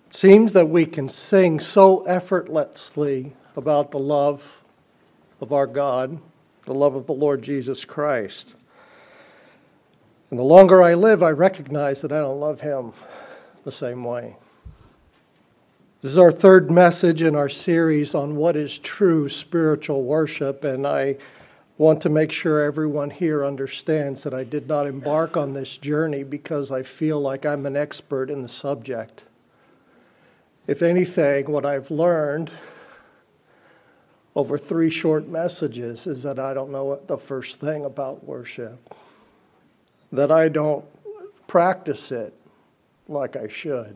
Seems that we can sing so effortlessly about the love of our God, the love of the Lord Jesus Christ. And the longer I live, I recognize that I don't love Him the same way. This is our third message in our series on what is true spiritual worship, and I want to make sure everyone here understands that I did not embark on this journey because I feel like I'm an expert in the subject. If anything, what I've learned over 3 short messages is that I don't know the first thing about worship, that I don't practice it like I should.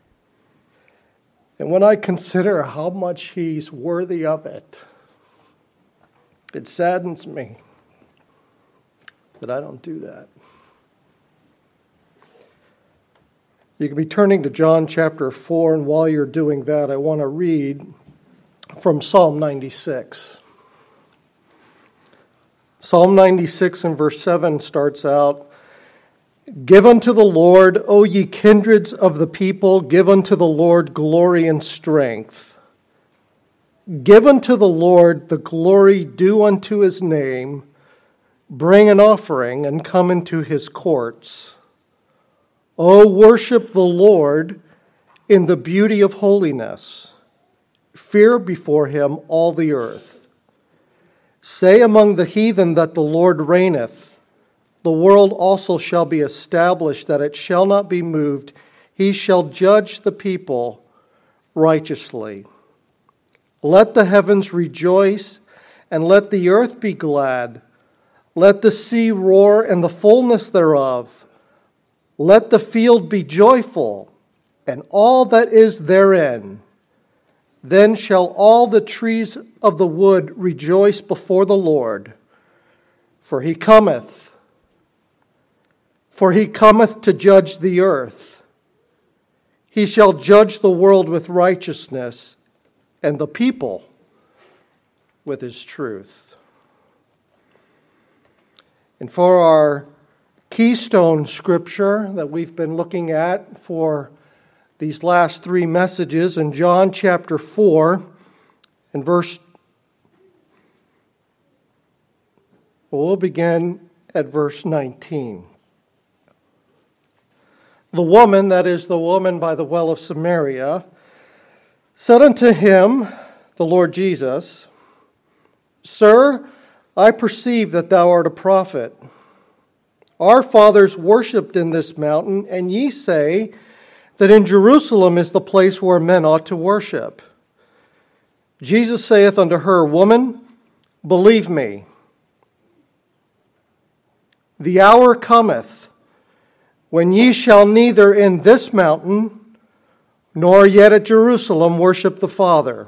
And when I consider how much He's worthy of it, it saddens me that I don't do that. You can be turning to John chapter 4, and while you're doing that, I want to read from Psalm 96. Psalm 96 and verse 7 starts out, "Give unto the Lord, O ye kindreds of the people, give unto the Lord glory and strength. Give unto the Lord the glory due unto His name. Bring an offering and come into His courts. O worship the Lord in the beauty of holiness. Fear before Him all the earth. Say among the heathen that the Lord reigneth. The world also shall be established, that it shall not be moved. He shall judge the people righteously. Let the heavens rejoice, and let the earth be glad. Let the sea roar and the fullness thereof. Let the field be joyful, and all that is therein. Then shall all the trees of the wood rejoice before the Lord. For He cometh to judge the earth. He shall judge the world with righteousness, and the people with His truth." And for our keystone scripture that we've been looking at for these last 3 messages, in John chapter 4 and we'll begin at verse 19. "The woman," that is the woman by the well of Samaria, "said unto Him," the Lord Jesus, "Sir, I perceive that thou art a prophet. Our fathers worshipped in this mountain, and ye say that in Jerusalem is the place where men ought to worship. Jesus saith unto her, Woman, believe me, the hour cometh when ye shall neither in this mountain nor yet at Jerusalem worship the Father.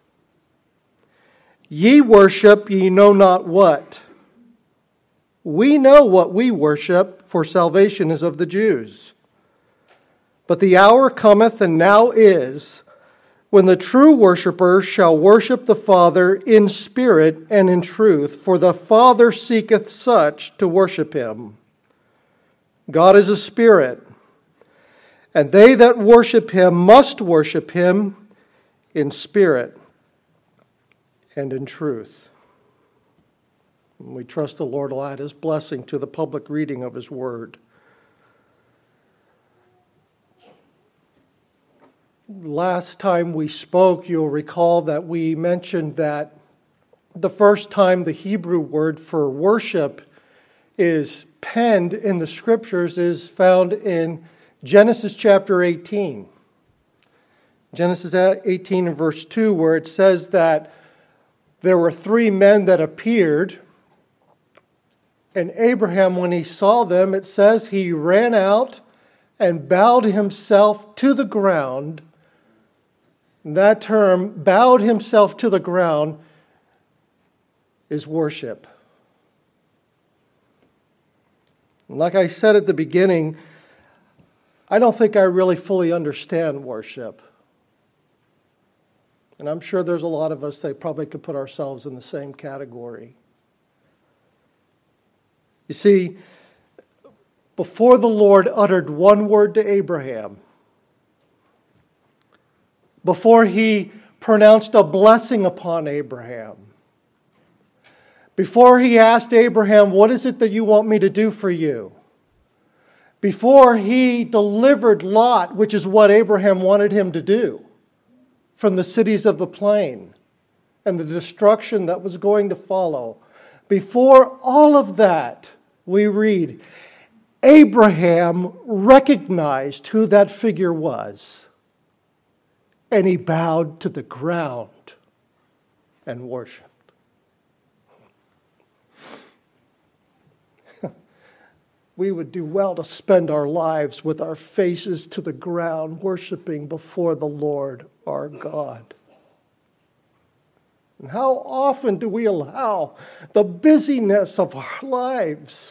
Ye worship ye know not what. We know what we worship, for salvation is of the Jews. But the hour cometh, and now is, when the true worshipers shall worship the Father in spirit and in truth, for the Father seeketh such to worship Him. God is a spirit, and they that worship Him must worship Him in spirit and in truth." And we trust the Lord will add His blessing to the public reading of His word. Last time we spoke, you'll recall that we mentioned that the first time the Hebrew word for worship is penned in the Scriptures is found in Genesis chapter 18. Genesis 18 and verse 2, where it says that there were 3 men that appeared, and Abraham, when he saw them, it says he ran out and bowed himself to the ground. That term, bowed himself to the ground, is worship. Like I said at the beginning, I don't think I really fully understand worship. And I'm sure there's a lot of us that probably could put ourselves in the same category. You see, before the Lord uttered one word to Abraham, before he pronounced a blessing upon Abraham, before he asked Abraham, what is it that you want me to do for you? Before he delivered Lot, which is what Abraham wanted him to do, from the cities of the plain and the destruction that was going to follow. Before all of that, we read, Abraham recognized who that figure was, and he bowed to the ground and worshiped. We would do well to spend our lives with our faces to the ground, worshiping before the Lord our God. And how often do we allow the busyness of our lives,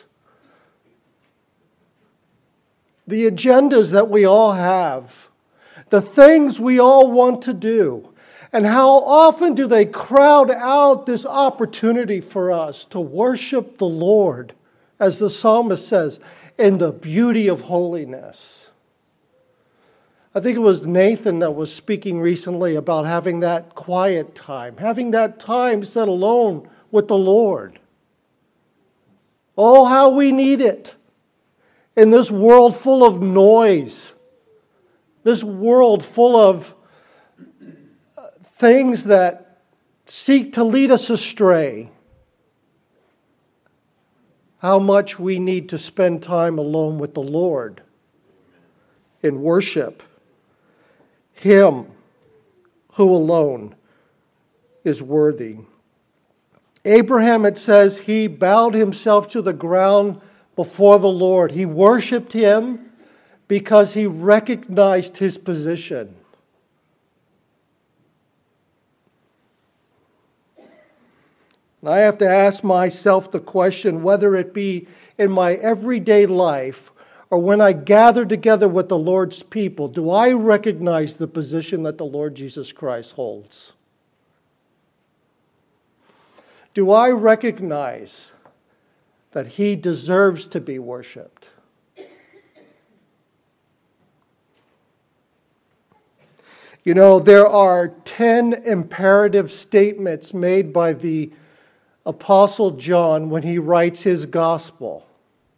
the agendas that we all have, the things we all want to do, and how often do they crowd out this opportunity for us to worship the Lord, as the psalmist says, in the beauty of holiness. I think it was Nathan that was speaking recently about having that quiet time, having that time set alone with the Lord. Oh, how we need it in this world full of noise, this world full of things that seek to lead us astray. How much we need to spend time alone with the Lord in worship. Him who alone is worthy. Abraham, it says, he bowed himself to the ground before the Lord. He worshiped him because he recognized his position. I have to ask myself the question, whether it be in my everyday life or when I gather together with the Lord's people, do I recognize the position that the Lord Jesus Christ holds? Do I recognize that he deserves to be worshiped? You know, there are 10 imperative statements made by the Apostle John when he writes his gospel.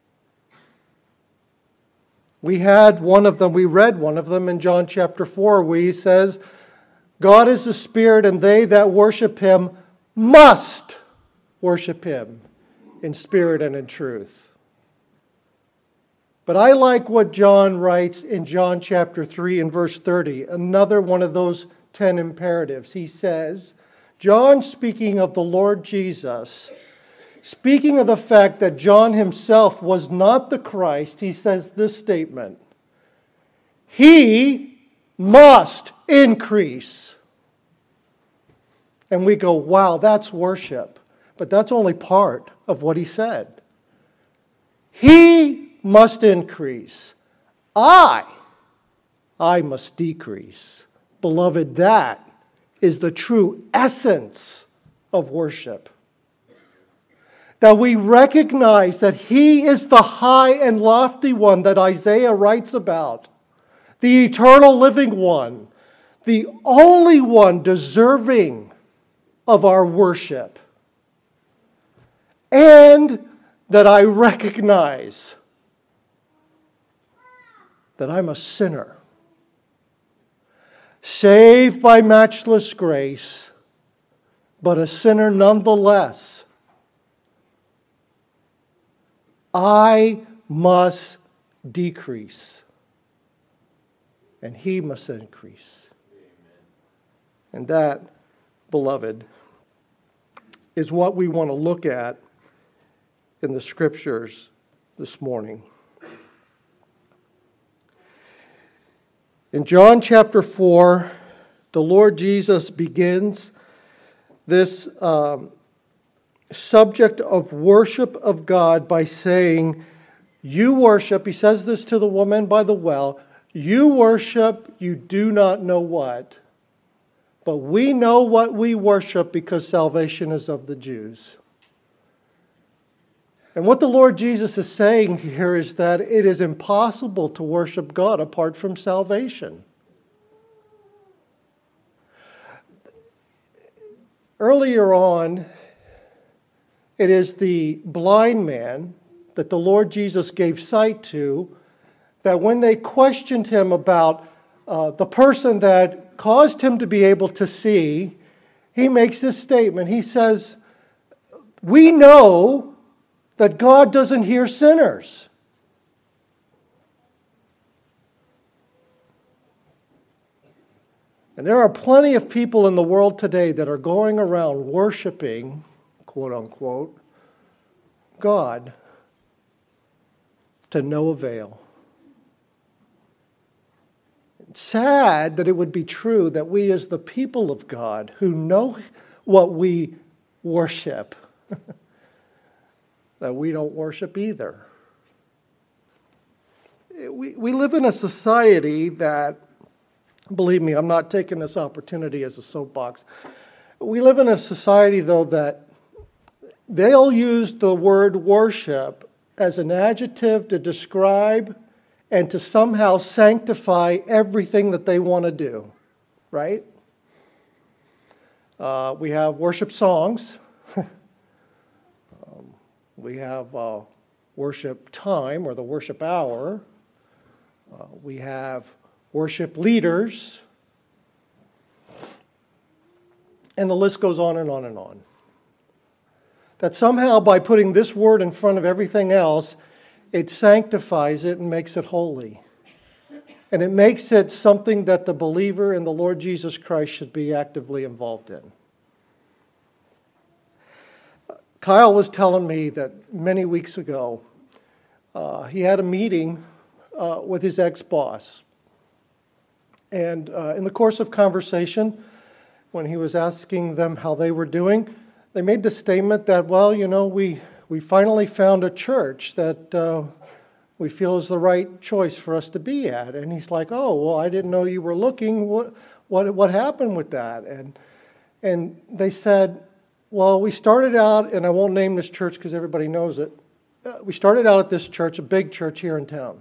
We read one of them in John chapter 4, where he says, God is the Spirit, and they that worship him must worship him in spirit and in truth. But I like what John writes in John chapter 3 and verse 30, another one of those 10 imperatives. He says, John, speaking of the Lord Jesus, speaking of the fact that John himself was not the Christ, he says this statement: he must increase. And we go, wow, that's worship. But that's only part of what he said. He must increase. I must decrease. Beloved, that is the true essence of worship. That we recognize that he is the high and lofty one that Isaiah writes about, the eternal living one, the only one deserving of our worship. And that I recognize that I'm a sinner, saved by matchless grace, but a sinner nonetheless. I must decrease, and he must increase. And that, beloved, is what we want to look at in the scriptures this morning. In John chapter 4, the Lord Jesus begins this subject of worship of God by saying, you worship, he says this to the woman by the well, you worship, you do not know what, but we know what we worship because salvation is of the Jews. And what the Lord Jesus is saying here is that it is impossible to worship God apart from salvation. Earlier on, it is the blind man that the Lord Jesus gave sight to, that when they questioned him about the person that caused him to be able to see, he makes this statement. He says, "We know that God doesn't hear sinners." And there are plenty of people in the world today that are going around worshiping, quote unquote, God to no avail. It's sad that it would be true that we as the people of God who know what we worship, that we don't worship either. We live in a society that, believe me, I'm not taking this opportunity as a soapbox. We live in a society, though, that they'll use the word worship as an adjective to describe and to somehow sanctify everything that they want to do, right? We have worship songs. We have worship time, or the worship hour. We have worship leaders. And the list goes on and on and on. That somehow by putting this word in front of everything else, it sanctifies it and makes it holy. And it makes it something that the believer in the Lord Jesus Christ should be actively involved in. Kyle was telling me that many weeks ago, he had a meeting with his ex-boss. And in the course of conversation, when he was asking them how they were doing, they made the statement that, well, you know, we finally found a church that we feel is the right choice for us to be at. And he's like, oh, well, I didn't know you were looking. What happened with that? And they said, well, we started out, and I won't name this church because everybody knows it. We started out at this church, a big church here in town.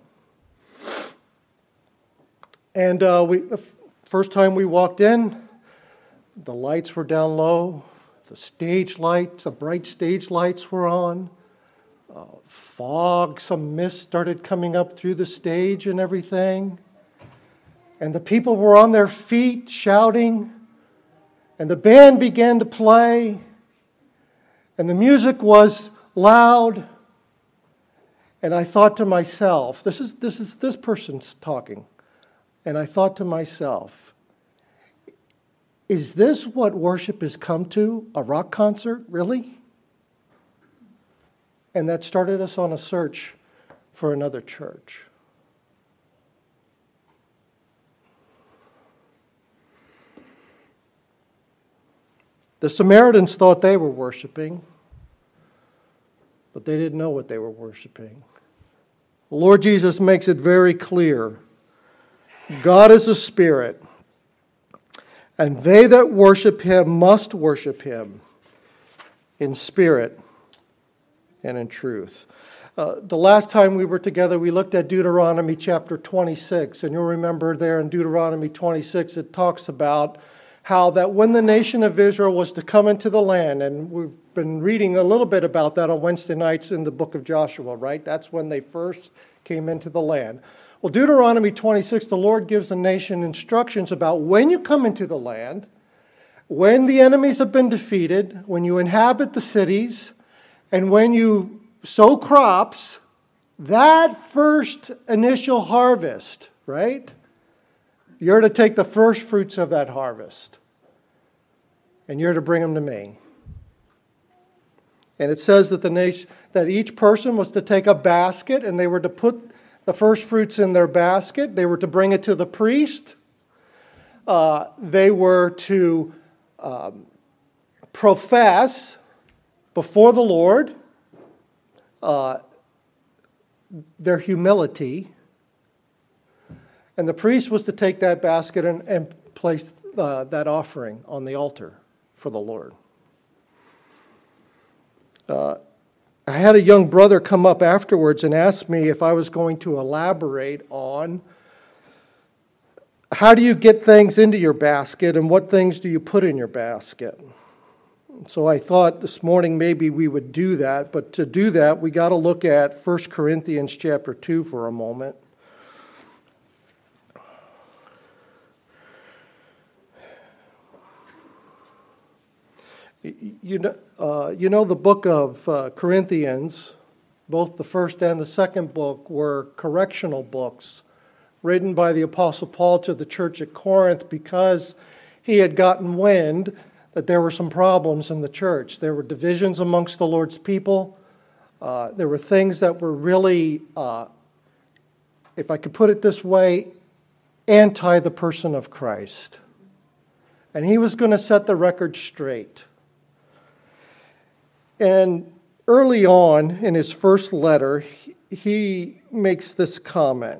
And the first time we walked in, the lights were down low. The stage lights, the bright stage lights were on. Fog, some mist started coming up through the stage and everything. And the people were on their feet shouting. And the band began to play. And the music was loud. And I thought to myself, this person's talking. And I thought to myself, is this what worship has come to? A rock concert, really? And that started us on a search for another church. The Samaritans thought they were worshiping, but they didn't know what they were worshiping. The Lord Jesus makes it very clear. God is a spirit, and they that worship him must worship him in spirit and in truth. The last time we were together, we looked at Deuteronomy chapter 26, and you'll remember there in Deuteronomy 26, it talks about how that when the nation of Israel was to come into the land, and we've been reading a little bit about that on Wednesday nights in the book of Joshua, right? That's when they first came into the land. Well, Deuteronomy 26, the Lord gives the nation instructions about when you come into the land, when the enemies have been defeated, when you inhabit the cities, and when you sow crops, that first initial harvest, right? You're to take the first fruits of that harvest, and you're to bring them to me. And it says that that each person was to take a basket, and they were to put the first fruits in their basket. They were to bring it to the priest. They were to profess before the Lord their humility. And the priest was to take that basket and place that offering on the altar for the Lord. I had a young brother come up afterwards and ask me if I was going to elaborate on how do you get things into your basket and what things do you put in your basket. So I thought this morning maybe we would do that, but to do that, we got to look at 1 Corinthians chapter 2 for a moment. You know the book of Corinthians, both the first and the second book were correctional books written by the Apostle Paul to the church at Corinth because he had gotten wind that there were some problems in the church. There were divisions amongst the Lord's people. There were things that were really, if I could put it this way, anti the person of Christ. And he was going to set the record straight. And early on in his first letter, he makes this comment.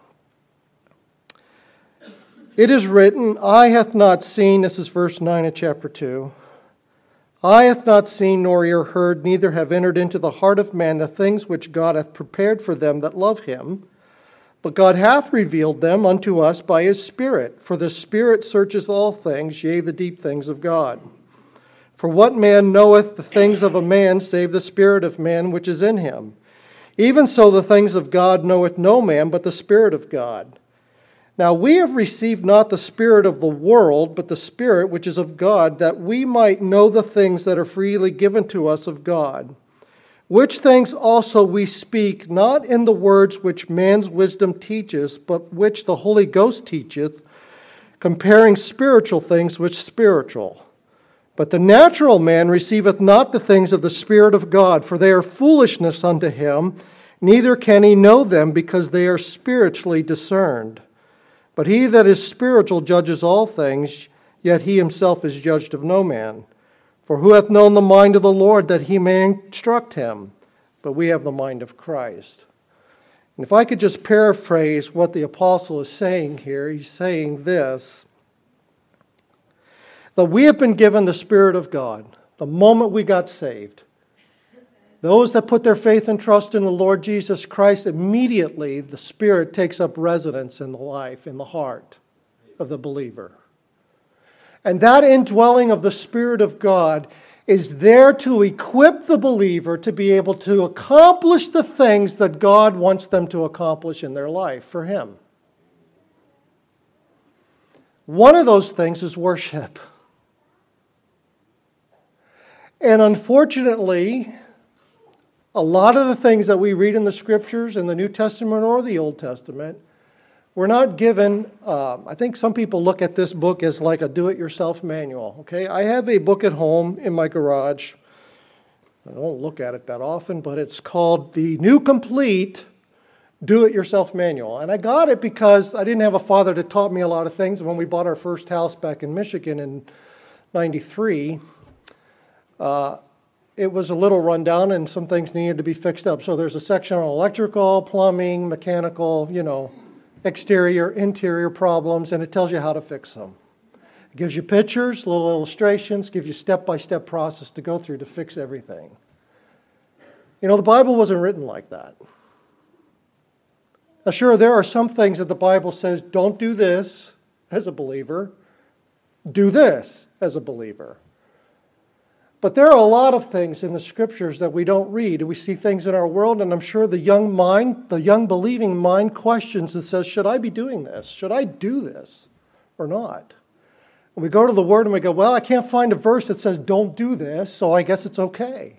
It is written, eye hath not seen, this is verse 9 of chapter 2, eye hath not seen nor ear heard, neither have entered into the heart of man the things which God hath prepared for them that love him. But God hath revealed them unto us by his Spirit. For the Spirit searcheth all things, yea, the deep things of God. For what man knoweth the things of a man, save the spirit of man which is in him? Even so the things of God knoweth no man, but the Spirit of God. Now we have received not the spirit of the world, but the Spirit which is of God, that we might know the things that are freely given to us of God. Which things also we speak, not in the words which man's wisdom teaches, but which the Holy Ghost teacheth, comparing spiritual things with spiritual. But the natural man receiveth not the things of the Spirit of God, for they are foolishness unto him, neither can he know them, because they are spiritually discerned. But he that is spiritual judges all things, yet he himself is judged of no man. For who hath known the mind of the Lord, that he may instruct him? But we have the mind of Christ. And if I could just paraphrase what the apostle is saying here, he's saying this, that we have been given the Spirit of God the moment we got saved. Those that put their faith and trust in the Lord Jesus Christ, immediately the Spirit takes up residence in the life, in the heart of the believer. And that indwelling of the Spirit of God is there to equip the believer to be able to accomplish the things that God wants them to accomplish in their life for Him. One of those things is worship. And unfortunately, a lot of the things that we read in the Scriptures, in the New Testament or the Old Testament, we're not given, I think some people look at this book as like a do-it-yourself manual. Okay, I have a book at home in my garage. I don't look at it that often, but it's called the New Complete Do-It-Yourself Manual. And I got it because I didn't have a father that taught me a lot of things. When we bought our first house back in Michigan in 93, it was a little rundown and some things needed to be fixed up. So there's a section on electrical, plumbing, mechanical, exterior, interior problems, and it tells you how to fix them. It gives you pictures, little illustrations, gives you step-by-step process to go through to fix everything. The Bible wasn't written like that. Now, sure, there are some things that the Bible says, don't do this as a believer, do this as a believer. But there are a lot of things in the Scriptures that we don't read. We see things in our world, and I'm sure the young believing mind questions and says, should I be doing this? Should I do this or not? And we go to the Word and we go, well, I can't find a verse that says don't do this, so I guess it's okay.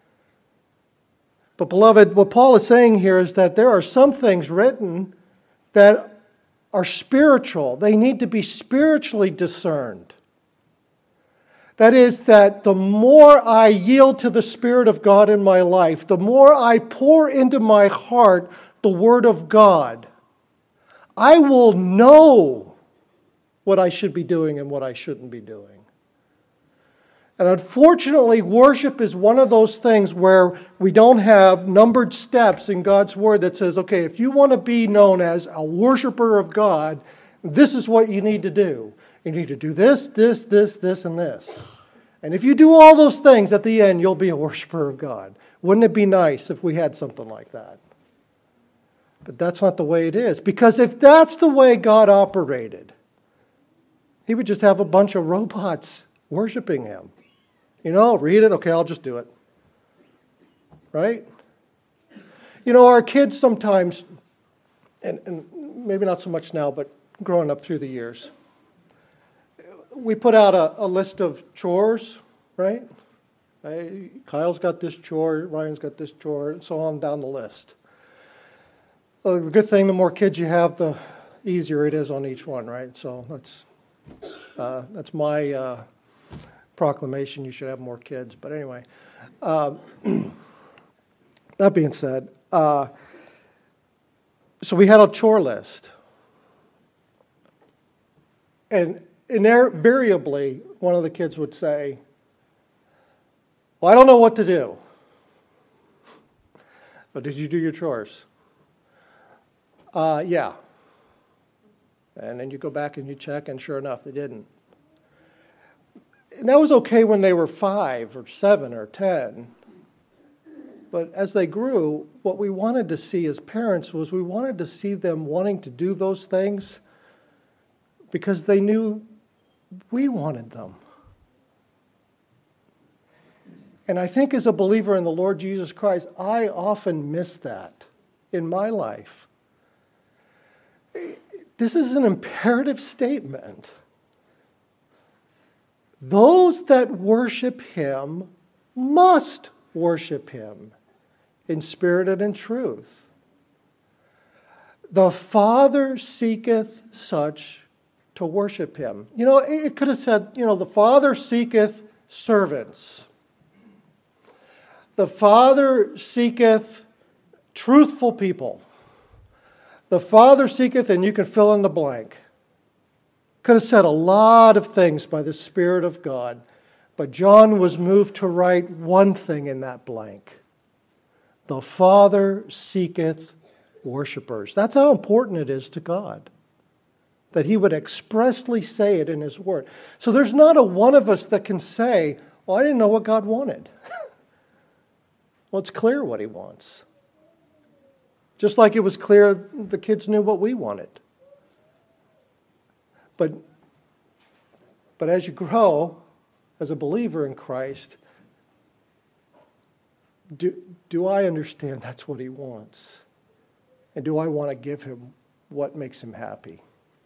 But beloved, what Paul is saying here is that there are some things written that are spiritual. They need to be spiritually discerned. That is, that the more I yield to the Spirit of God in my life, the more I pour into my heart the Word of God, I will know what I should be doing and what I shouldn't be doing. And unfortunately, worship is one of those things where we don't have numbered steps in God's Word that says, okay, if you want to be known as a worshiper of God, this is what you need to do. You need to do this, this, this, this, and this. And if you do all those things, at the end, you'll be a worshiper of God. Wouldn't it be nice if we had something like that? But that's not the way it is. Because if that's the way God operated, He would just have a bunch of robots worshiping Him. Read it. Okay, I'll just do it. Right? Our kids sometimes, and maybe not so much now, but growing up through the years, we put out a list of chores, right? Kyle's got this chore, Ryan's got this chore, and so on down the list. The good thing, the more kids you have, the easier it is on each one, right? So that's my proclamation. You should have more kids. But anyway, that being said, so we had a chore list. And invariably, one of the kids would say, well, I don't know what to do. But did you do your chores? Yeah. And then you go back and you check, and sure enough, they didn't. And that was okay when they were 5 or 7 or 10. But as they grew, what we wanted to see as parents was we wanted to see them wanting to do those things because they knew we wanted them. And I think as a believer in the Lord Jesus Christ, I often miss that in my life. This is an imperative statement. Those that worship him must worship him in spirit and in truth. The Father seeketh such to worship him. It could have said, the Father seeketh servants. The Father seeketh truthful people. The Father seeketh, and you can fill in the blank. Could have said a lot of things by the Spirit of God, but John was moved to write one thing in that blank. The Father seeketh worshipers. That's how important it is to God, that he would expressly say it in his word. So there's not a one of us that can say, well, I didn't know what God wanted. Well, it's clear what he wants. Just like it was clear the kids knew what we wanted. But as you grow, as a believer in Christ, do I understand that's what he wants? And do I want to give him what makes him happy?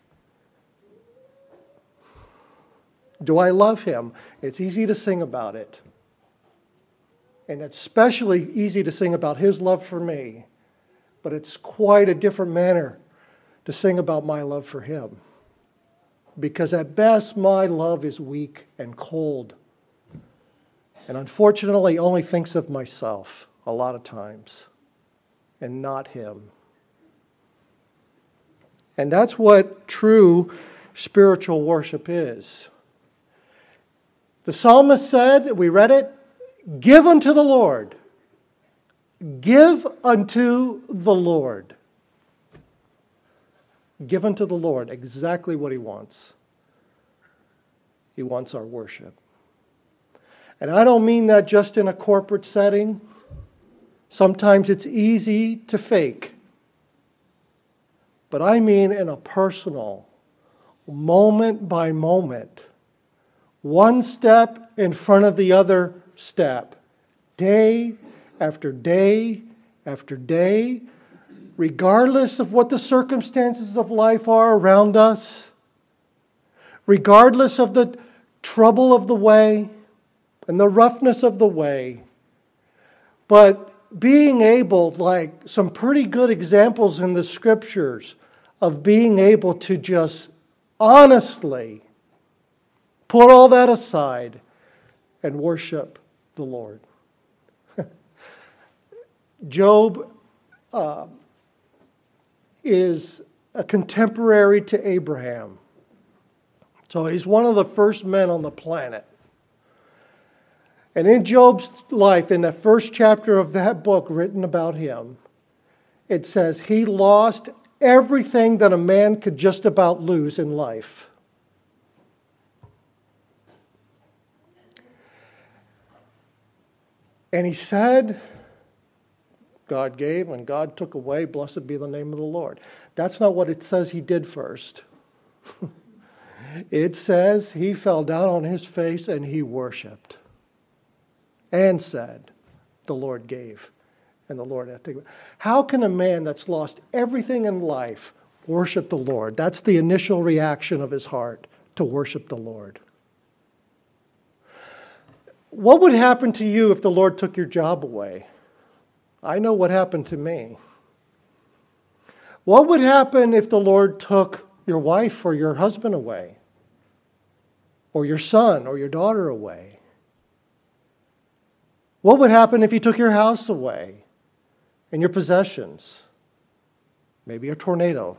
Do I love him? It's easy to sing about it. And it's especially easy to sing about his love for me. But it's quite a different manner to sing about my love for him. Because at best, my love is weak and cold. And unfortunately, only thinks of myself a lot of times. And not him. And that's what true spiritual worship is. The psalmist said, we read it, give unto the Lord. Give unto the Lord. Give unto the Lord exactly what he wants. He wants our worship. And I don't mean that just in a corporate setting. Sometimes it's easy to fake. But I mean in a personal, moment by moment, one step in front of the other step, day after day after day, regardless of what the circumstances of life are around us, regardless of the trouble of the way and the roughness of the way, but being able, like some pretty good examples in the scriptures, of being able to just honestly put all that aside and worship the Lord. Job is a contemporary to Abraham. So he's one of the first men on the planet. And in Job's life, in the first chapter of that book written about him, it says he lost everything that a man could just about lose in life. And he said, God gave and God took away, blessed be the name of the Lord. That's not what it says he did first. It says he fell down on his face and he worshiped. and said, the Lord gave, and the Lord hath taken. How can a man that's lost everything in life worship the Lord? That's the initial reaction of his heart, to worship the Lord. What would happen to you if the Lord took your job away? I know what happened to me. What would happen if the Lord took your wife or your husband away? Or your son or your daughter away? What would happen if he took your house away and your possessions? Maybe a tornado.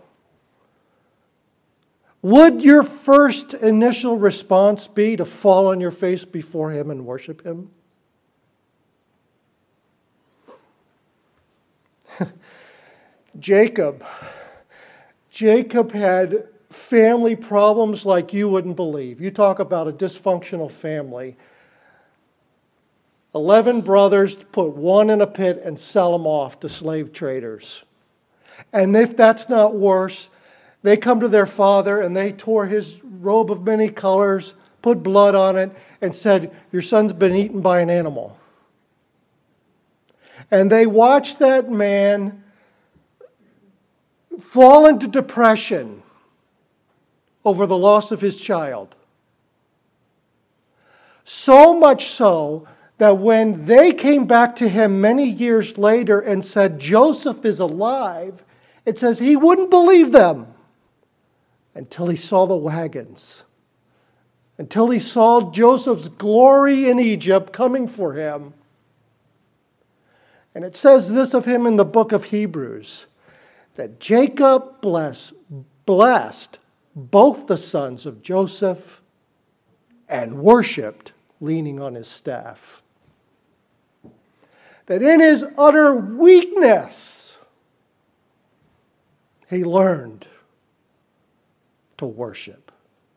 Would your first initial response be to fall on your face before him and worship him? Jacob had family problems like you wouldn't believe. You talk about a dysfunctional family. 11 brothers put one in a pit and sell him off to slave traders. And if that's not worse, they come to their father and they tore his robe of many colors, put blood on it, and said, your son's been eaten by an animal. And they watched that man fall into depression over the loss of his child. So much so that when they came back to him many years later and said, Joseph is alive, it says he wouldn't believe them until he saw the wagons, until he saw Joseph's glory in Egypt coming for him. And it says this of him in the book of Hebrews, that Jacob blessed both the sons of Joseph and worshipped leaning on his staff. That in his utter weakness, he learned to worship.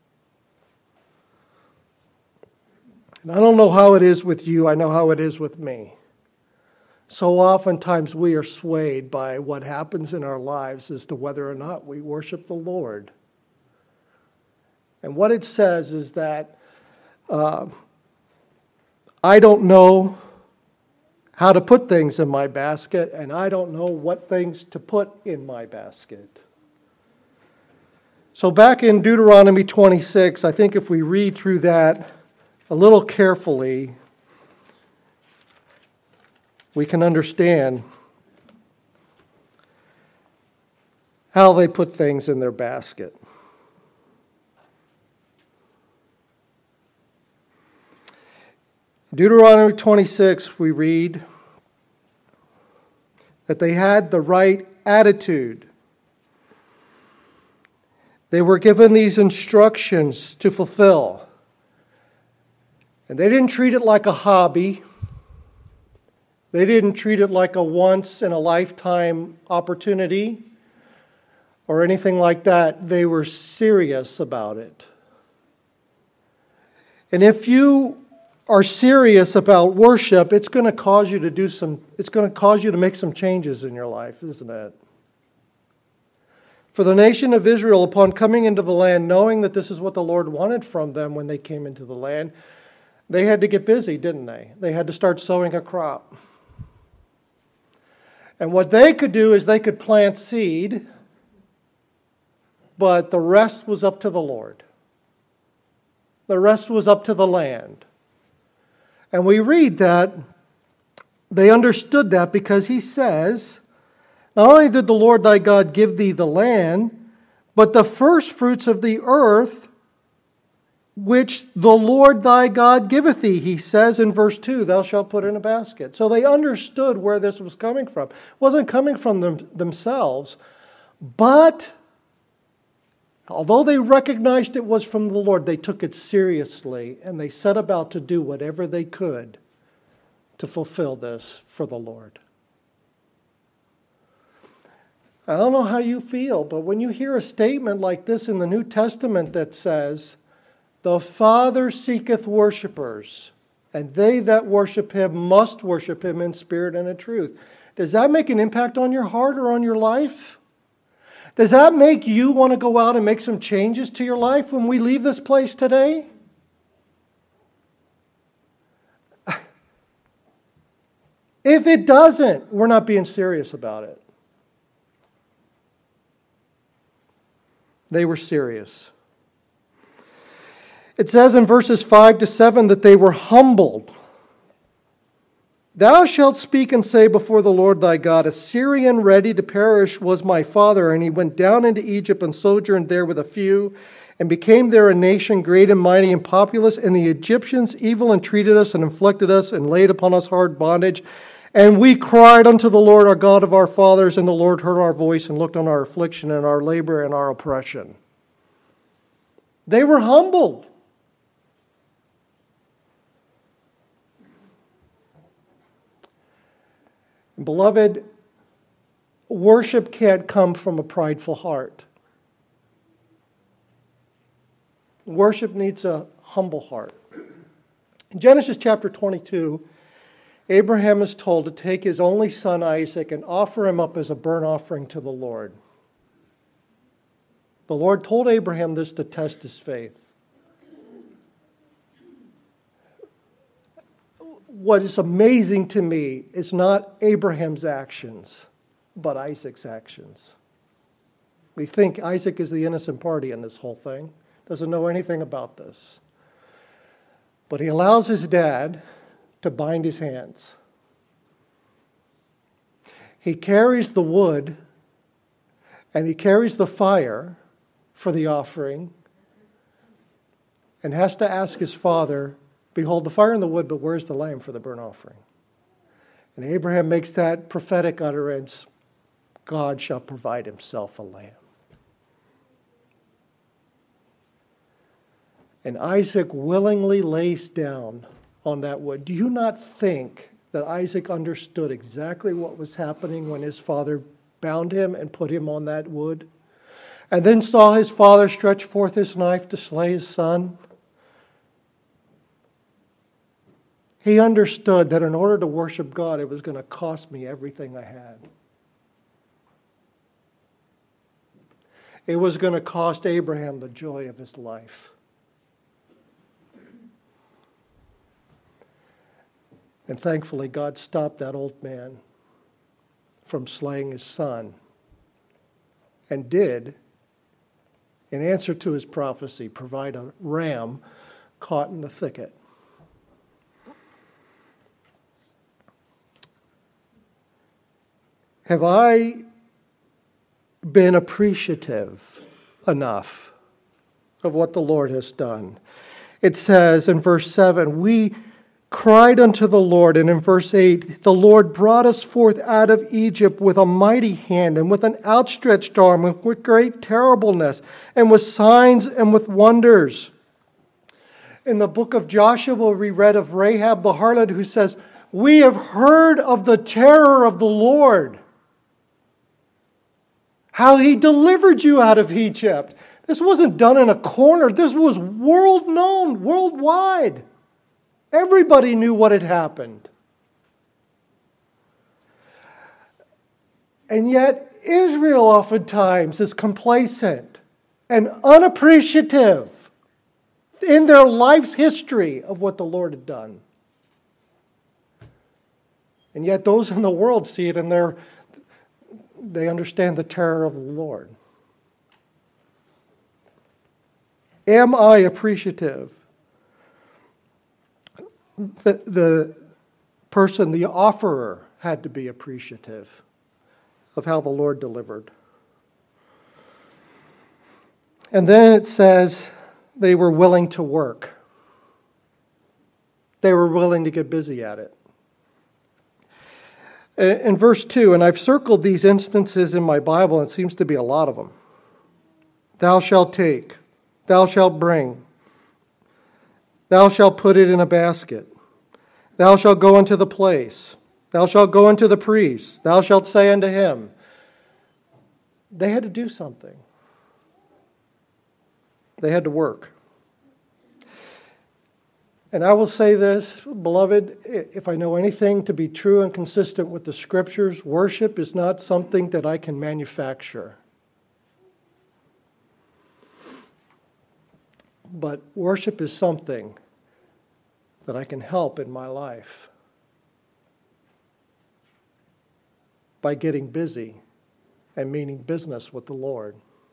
And I don't know how it is with you, I know how it is with me. So oftentimes we are swayed by what happens in our lives as to whether or not we worship the Lord. And what it says is that I don't know how to put things in my basket, and I don't know what things to put in my basket. So back in Deuteronomy 26, I think if we read through that a little carefully, we can understand how they put things in their basket. Deuteronomy 26, we read that they had the right attitude. They were given these instructions to fulfill. And they didn't treat it like a hobby. They didn't treat it like a once-in-a-lifetime opportunity or anything like that. They were serious about it. And if you are serious about worship, it's going to cause you to make some changes in your life, isn't it? For the nation of Israel, upon coming into the land, knowing that this is what the Lord wanted from them when they came into the land, they had to get busy, didn't they? They had to start sowing a crop. And what they could do is they could plant seed, but the rest was up to the Lord. The rest was up to the land. And we read that they understood that because he says, not only did the Lord thy God give thee the land, but the first fruits of the earth, which the Lord thy God giveth thee, he says in verse 2, thou shalt put in a basket. So they understood where this was coming from. It wasn't coming from themselves, but although they recognized it was from the Lord, they took it seriously and they set about to do whatever they could to fulfill this for the Lord. I don't know how you feel, but when you hear a statement like this in the New Testament that says, the Father seeketh worshipers, and they that worship him must worship him in spirit and in truth. Does that make an impact on your heart or on your life? Does that make you want to go out and make some changes to your life when we leave this place today? If it doesn't, we're not being serious about it. They were serious. It says in verses 5 to 7 that they were humbled. Thou shalt speak and say before the Lord thy God, a Syrian ready to perish was my father, and he went down into Egypt and sojourned there with a few, and became there a nation great and mighty and populous. And the Egyptians evil entreated us and inflicted us and laid upon us hard bondage. And we cried unto the Lord our God of our fathers, and the Lord heard our voice and looked on our affliction and our labor and our oppression. They were humbled. Beloved, worship can't come from a prideful heart. Worship needs a humble heart. In Genesis chapter 22, Abraham is told to take his only son Isaac and offer him up as a burnt offering to the Lord. The Lord told Abraham this to test his faith. What is amazing to me is not Abraham's actions, but Isaac's actions. We think Isaac is the innocent party in this whole thing, doesn't know anything about this. But he allows his dad to bind his hands. He carries the wood and he carries the fire for the offering and has to ask his father, behold, the fire and the wood, but where's the lamb for the burnt offering? And Abraham makes that prophetic utterance, God shall provide himself a lamb. And Isaac willingly lays down on that wood. Do you not think that Isaac understood exactly what was happening when his father bound him and put him on that wood? And then saw his father stretch forth his knife to slay his son? He understood that in order to worship God, it was going to cost me everything I had. It was going to cost Abraham the joy of his life. And thankfully, God stopped that old man from slaying his son, and did, in answer to his prophecy, provide a ram caught in the thicket. Have I been appreciative enough of what the Lord has done? It says in verse 7, we cried unto the Lord, and in verse 8, the Lord brought us forth out of Egypt with a mighty hand and with an outstretched arm, and with great terribleness, and with signs and with wonders. In the book of Joshua, we read of Rahab the harlot who says, we have heard of the terror of the Lord, how he delivered you out of Egypt. This wasn't done in a corner. This was world known, worldwide. Everybody knew what had happened. And yet, Israel oftentimes is complacent and unappreciative in their life's history of what the Lord had done. And yet those in the world see it and they understand the terror of the Lord. Am I appreciative? The person, the offerer, had to be appreciative of how the Lord delivered. And then it says they were willing to work. They were willing to get busy at it. In verse 2, and I've circled these instances in my Bible, and it seems to be a lot of them. Thou shalt take, thou shalt bring, thou shalt put it in a basket. Thou shalt go unto the place. Thou shalt go unto the priest. Thou shalt say unto him. They had to do something. They had to work. And I will say this, beloved, if I know anything to be true and consistent with the Scriptures, worship is not something that I can manufacture. But worship is something that I can help in my life. by getting busy and meaning business with the Lord.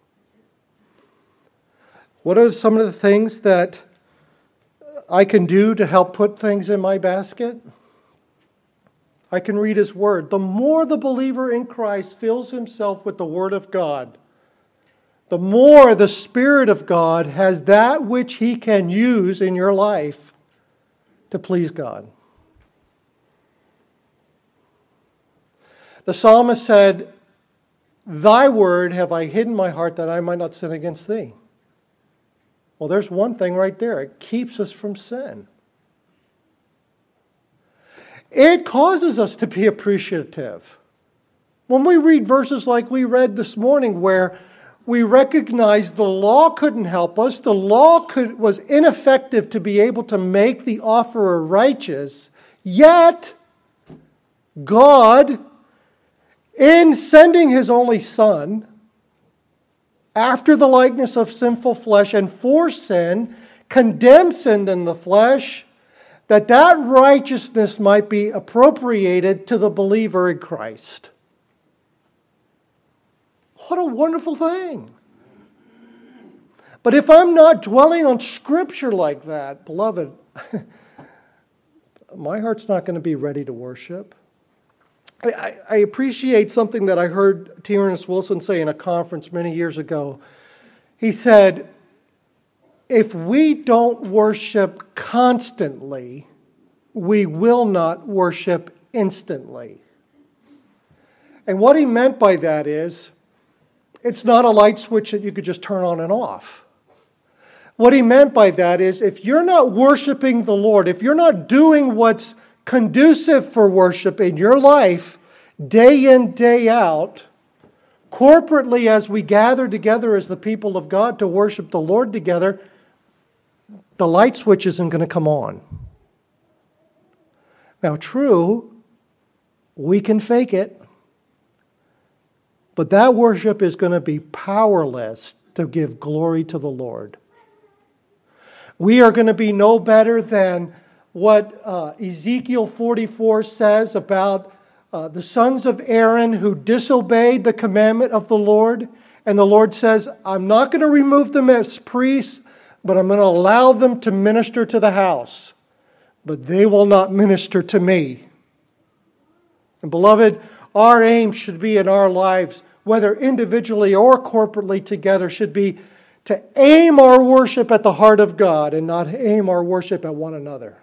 What are some of the things that I can do to help put things in my basket? I can read His Word. The more the believer in Christ fills himself with the Word of God, the more the Spirit of God has that which He can use in your life to please God. The psalmist said, "Thy word have I hidden in my heart that I might not sin against Thee." Well, there's one thing right there. It keeps us from sin. It causes us to be appreciative. When we read verses like we read this morning where we recognize the law couldn't help us, the law was ineffective to be able to make the offerer righteous, yet God, in sending His only Son, after the likeness of sinful flesh and for sin, condemned sin in the flesh, that righteousness might be appropriated to the believer in Christ. What a wonderful thing. But if I'm not dwelling on Scripture like that, beloved, my heart's not going to be ready to worship. I appreciate something that I heard T. Ernest Wilson say in a conference many years ago. He said, if we don't worship constantly, we will not worship instantly. And what he meant by that is, it's not a light switch that you could just turn on and off. What he meant by that is, if you're not worshiping the Lord, if you're not doing what's conducive for worship in your life, day in, day out, corporately as we gather together as the people of God to worship the Lord together, the light switch isn't going to come on. Now, true, we can fake it, but that worship is going to be powerless to give glory to the Lord. We are going to be no better than what Ezekiel 44 says about the sons of Aaron who disobeyed the commandment of the Lord. And the Lord says, I'm not going to remove them as priests, but I'm going to allow them to minister to the house. But they will not minister to me. And beloved, our aim should be in our lives, whether individually or corporately together, should be to aim our worship at the heart of God and not aim our worship at one another.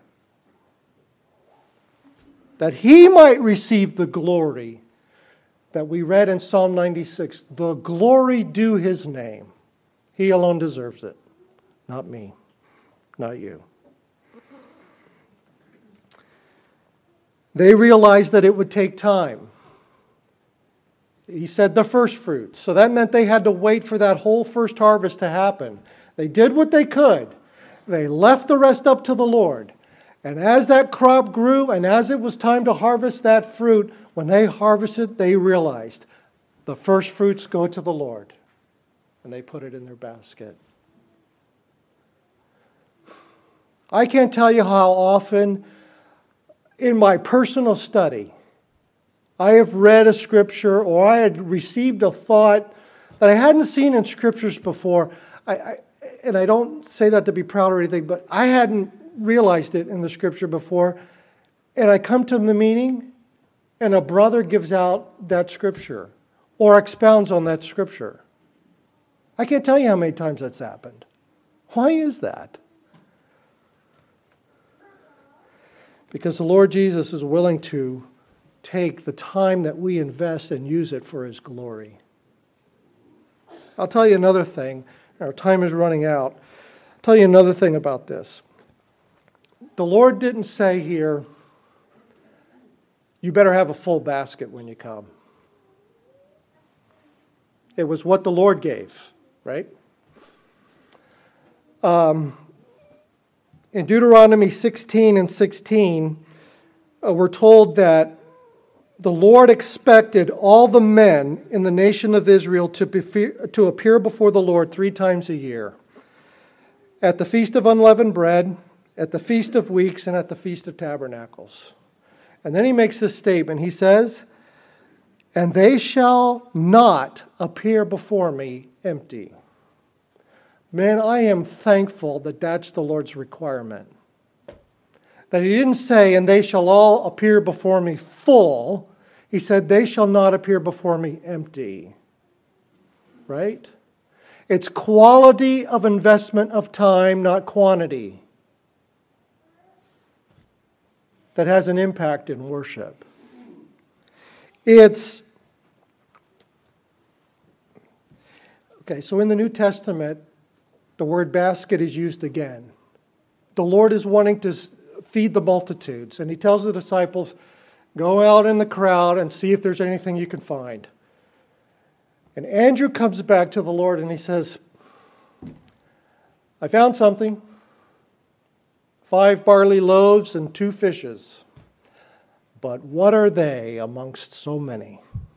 That He might receive the glory that we read in Psalm 96. The glory due His name. He alone deserves it. Not me. Not you. They realized that it would take time. He said the first fruits. So that meant they had to wait for that whole first harvest to happen. They did what they could. They left the rest up to the Lord. And as that crop grew and as it was time to harvest that fruit, when they harvested, they realized the first fruits go to the Lord. And they put it in their basket. I can't tell you how often in my personal study I have read a scripture or I had received a thought that I hadn't seen in scriptures before. And I don't say that to be proud or anything, but I hadn't realized it in the scripture before. And I come to the meeting and a brother gives out that scripture or expounds on that scripture. I can't tell you how many times that's happened. Why is that? Because the Lord Jesus is willing to take the time that we invest and use it for His glory. I'll tell you another thing. Our time is running out. I'll tell you another thing about this. The Lord didn't say here, you better have a full basket when you come. It was what the Lord gave, right? In Deuteronomy 16:16, we're told that the Lord expected all the men in the nation of Israel to appear before the Lord 3 times a year. At the Feast of Unleavened Bread, at the Feast of Weeks, and at the Feast of Tabernacles. And then he makes this statement. He says, and they shall not appear before me empty. Man, I am thankful that that's the Lord's requirement. That he didn't say, and they shall all appear before me full. He said, they shall not appear before me empty. Right? It's quality of investment of time, not quantity, that has an impact in worship. Okay, so in the New Testament, the word basket is used again. The Lord is wanting to feed the multitudes, and he tells the disciples, go out in the crowd and see if there's anything you can find. And Andrew comes back to the Lord and he says, I found something. 5 barley loaves and 2 fishes. But what are they amongst so many?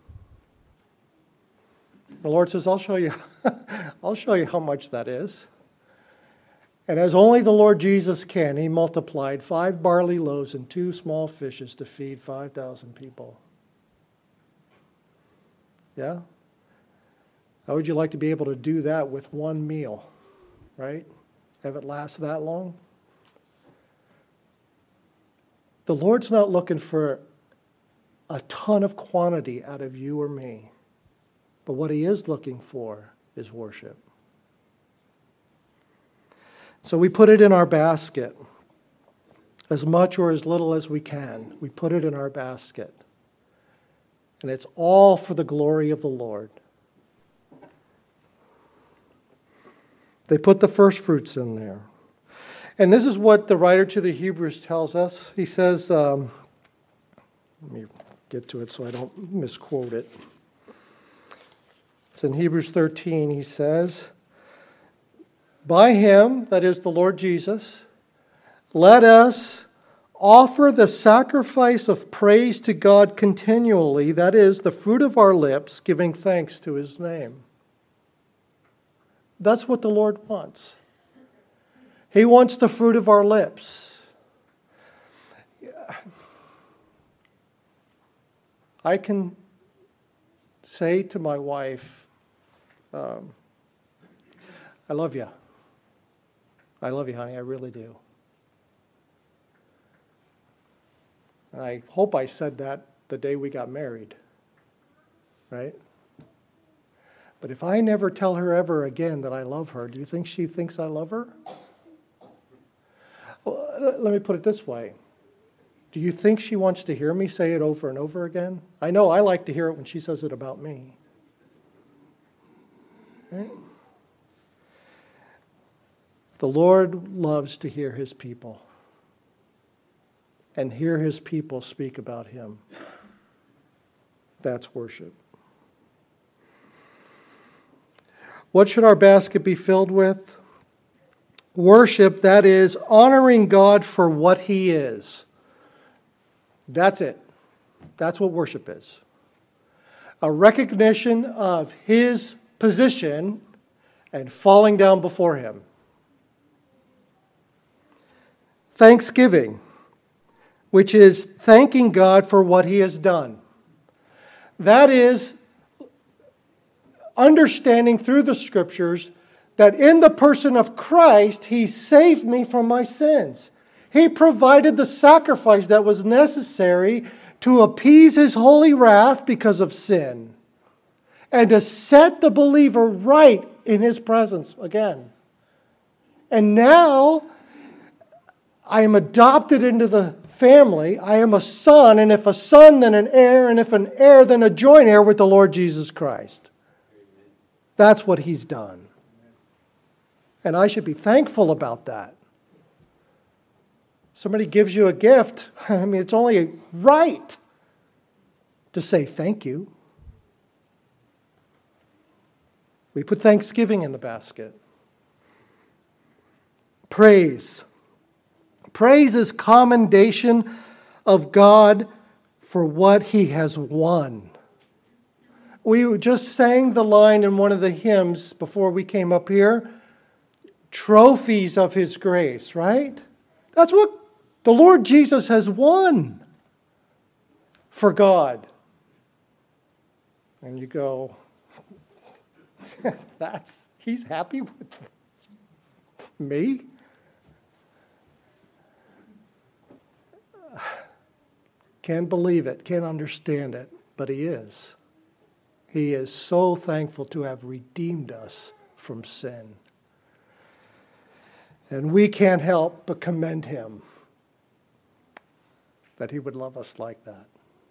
The Lord says, I'll show you. I'll show you how much that is. And as only the Lord Jesus can, he multiplied 5 barley loaves and 2 small fishes to feed 5,000 people. Yeah? How would you like to be able to do that with one meal, right? Have it last that long? The Lord's not looking for a ton of quantity out of you or me. But what he is looking for is worship. So we put it in our basket. As much or as little as we can. We put it in our basket. And it's all for the glory of the Lord. They put the first fruits in there. And this is what the writer to the Hebrews tells us. He says, let me get to it so I don't misquote it. It's in Hebrews 13. He says, by him, that is the Lord Jesus, let us offer the sacrifice of praise to God continually, that is, the fruit of our lips, giving thanks to his name. That's what the Lord wants. He wants the fruit of our lips. I can say to my wife, I love you. I love you, honey. I really do. And I hope I said that the day we got married. Right? But if I never tell her ever again that I love her, do you think she thinks I love her? Well, let me put it this way. Do you think she wants to hear me say it over and over again? I know I like to hear it when she says it about me. Right? The Lord loves to hear his people and hear his people speak about him. That's worship. What should our basket be filled with? Worship, that is, honoring God for what he is. That's it. That's what worship is. A recognition of his position and falling down before him. Thanksgiving, which is thanking God for what he has done. That is understanding through the scriptures that in the person of Christ, he saved me from my sins. He provided the sacrifice that was necessary to appease his holy wrath because of sin and to set the believer right in his presence again. And now I am adopted into the family. I am a son, and if a son, then an heir, and if an heir, then a joint heir with the Lord Jesus Christ. That's what he's done. And I should be thankful about that. Somebody gives you a gift, I mean, it's only right to say thank you. We put thanksgiving in the basket. Praise. Praise is commendation of God for what he has won. We just sang the line in one of the hymns before we came up here. Trophies of his grace, right? That's what the Lord Jesus has won for God. And you go, he's happy with me? Can't believe it, can't understand it, but he is. He is so thankful to have redeemed us from sin. And we can't help but commend him that he would love us like that.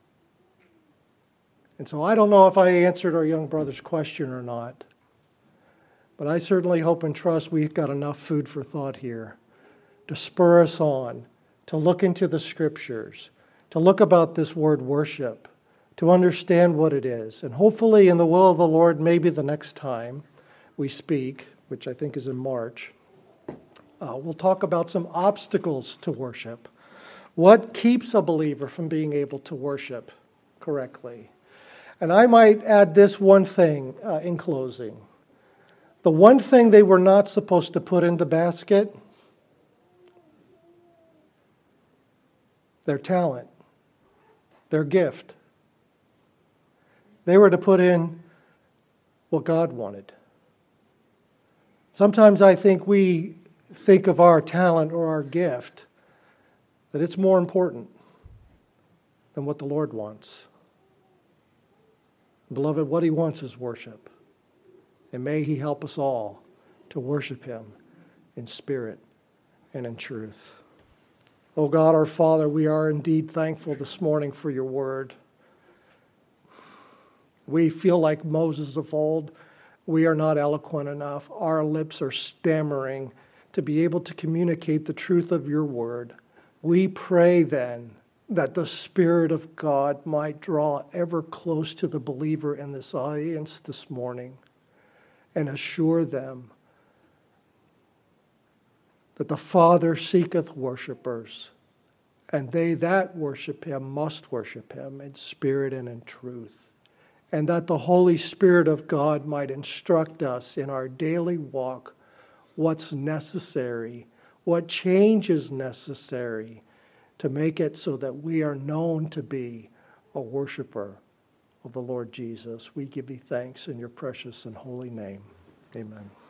And so I don't know if I answered our young brother's question or not, but I certainly hope and trust we've got enough food for thought here to spur us on, to look into the Scriptures, to look about this word worship, to understand what it is. And hopefully in the will of the Lord, maybe the next time we speak, which I think is in March, we'll talk about some obstacles to worship. What keeps a believer from being able to worship correctly? And I might add this one thing in closing. The one thing they were not supposed to put in the basket, their talent, their gift. They were to put in what God wanted. Sometimes I think we think of our talent or our gift, that it's more important than what the Lord wants. Beloved, what he wants is worship. And may he help us all to worship him in spirit and in truth. Oh God, our Father, we are indeed thankful this morning for your word. We feel like Moses of old. We are not eloquent enough. Our lips are stammering to be able to communicate the truth of your word. We pray then that the Spirit of God might draw ever close to the believer in this audience this morning and assure them that the Father seeketh worshipers, and they that worship him must worship him in spirit and in truth, and that the Holy Spirit of God might instruct us in our daily walk what's necessary, what change is necessary to make it so that we are known to be a worshiper of the Lord Jesus. We give you thanks in your precious and holy name. Amen.